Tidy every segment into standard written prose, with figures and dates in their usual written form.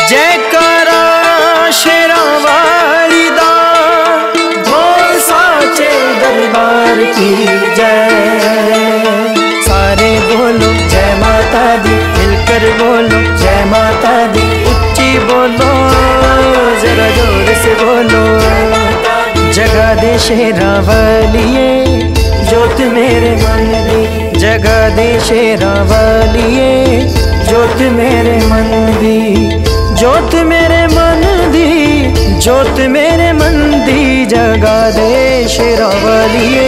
जयकारा शेरां वाली दा, बोल साचे दरबार की जय। सारे बोलो जय माता दी, मिलकर बोलो जय माता दी, उच्ची बोलो जरा जोर से बोलो। जगा दे शेरां वालिए जोत मेरे मन दी, जगा दे शेरां वालिए जोत मेरे मन दी, जोत मेरे मन दी, जोत मेरे मन दी। जगा दे शेरां वालिए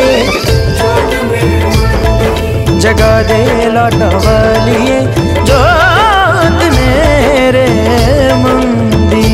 जगा दे लाटा वालिए जोत मेरे मन दी।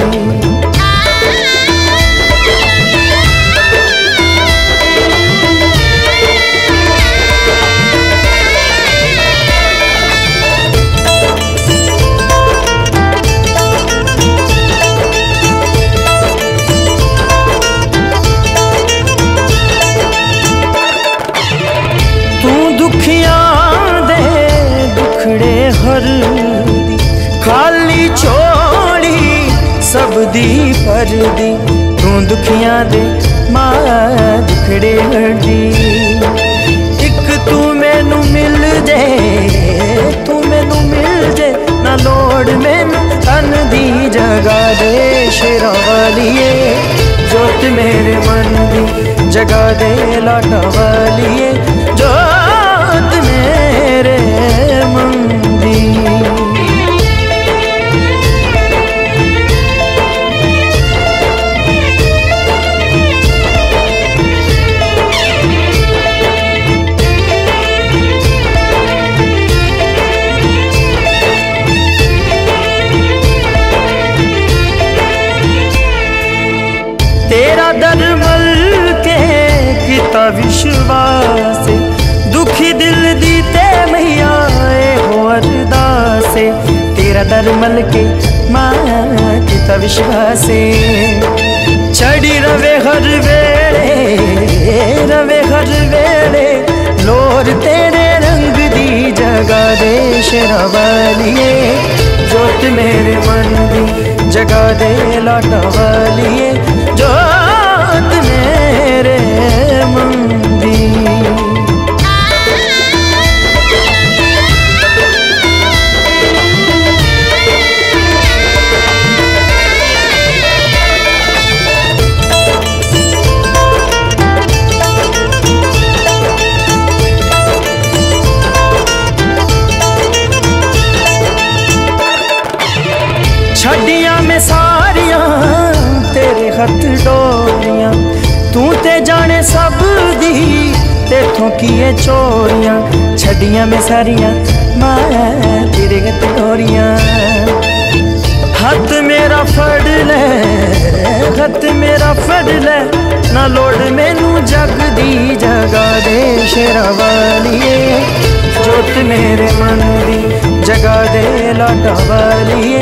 खाली छोड़ी सब दी पर दी, तू दुखियां दे मां दुखड़े हरदी। एक तू मैनू मिल जे, तू मैनू मिल जे, ना लोड़ मैनू तन दी। जगा दे शेरां वालिए जोत मेरे मन दी, जगा दे लाटा वालिए जोत मेरे मन दी। तेरा दर मल के किता विश्वास, दुखी दिल दी ते मैया हो अरदास। तेरा दर मल के मां किता विश्वास, छड़ी रवे हर वेले, रवे हर वेले लोर तेरे रंग दी। जगा दे शेरां वालिए जोत मेरे मन दी, जगा दे लाटा वालिए जोत मेरे मन दी। छड़ियां में सारियां तेरे हथ डोरियां, तू ते जाने सब दी तेथों किए चोरियां। छड़ियां में सारियां मां तेरे हथ डोरियां, हथ मेरा फड़ ले, हथ मेरा फड़ ले, ना लोड़ मैनू जग दी। जगा दे शेरां वालिए जोत मेरे मन दी, जगा दे लाटा वालिए